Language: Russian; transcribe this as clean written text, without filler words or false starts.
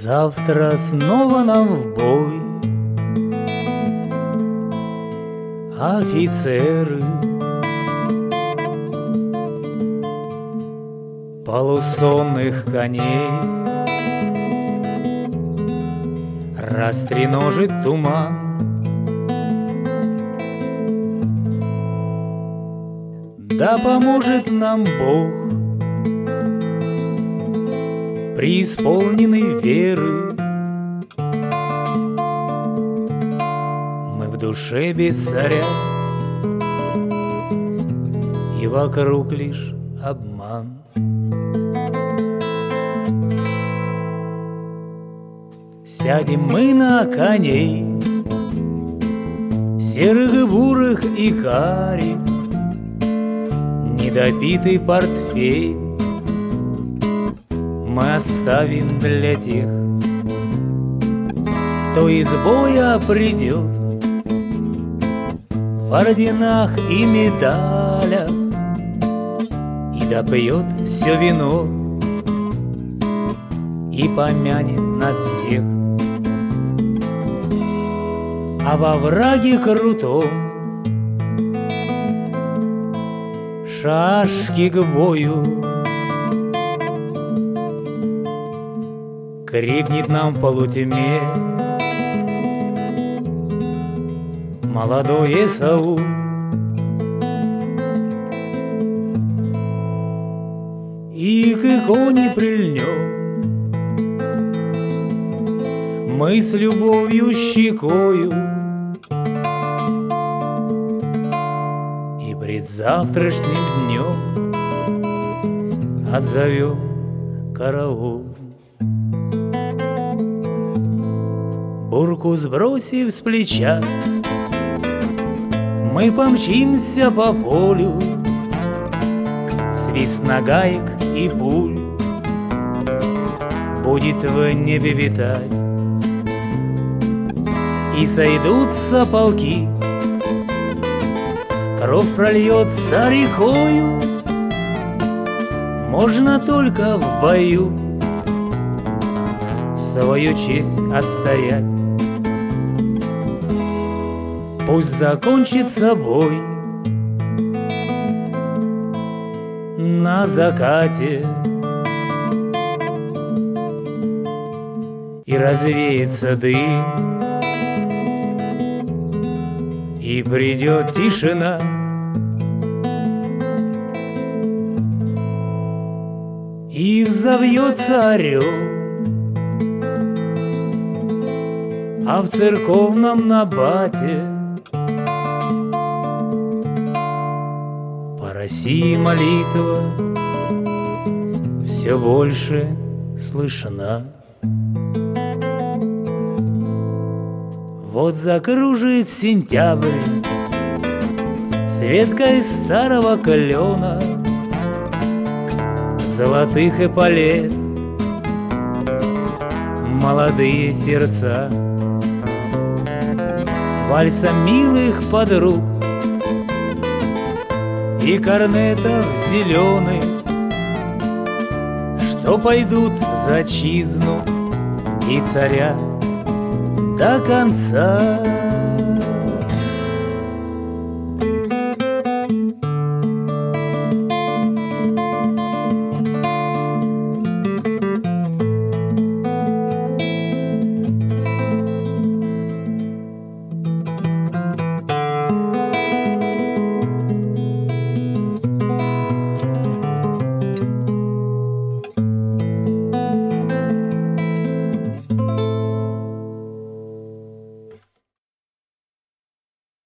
Завтра снова нам в бой, офицеры, полусонных коней. Растреножит туман, да поможет нам Бог, преисполненный веры. Мы в душе без царя, и вокруг лишь обман. Сядем мы на коней, серых, бурых и карих, недопитый портфель мы оставим для тех, кто из боя придет в орденах и медалях и допьет все вино и помянет нас всех. А во враге крутом шашки к бою крикнет нам в полутьме молодой Исаул. И к иконе прильнем мы с любовью щекою, и пред завтрашним днем отзовем караул. Бурку сбросив с плеча, мы помчимся по полю, свист нагаек и пуль будет в небе витать, и сойдутся полки, кровь прольется рекою. Можно только в бою свою честь отстоять. Пусть закончится бой на закате и развеется дым, и придет тишина. И взовьется орел, а в церковном набате по России молитва все больше слышна. Вот закружит сентябрь с веткой старого клена, золотых эполет, молодые сердца, вальсом милых подруг и корнетов зеленых, что пойдут за отчизну и царя до конца.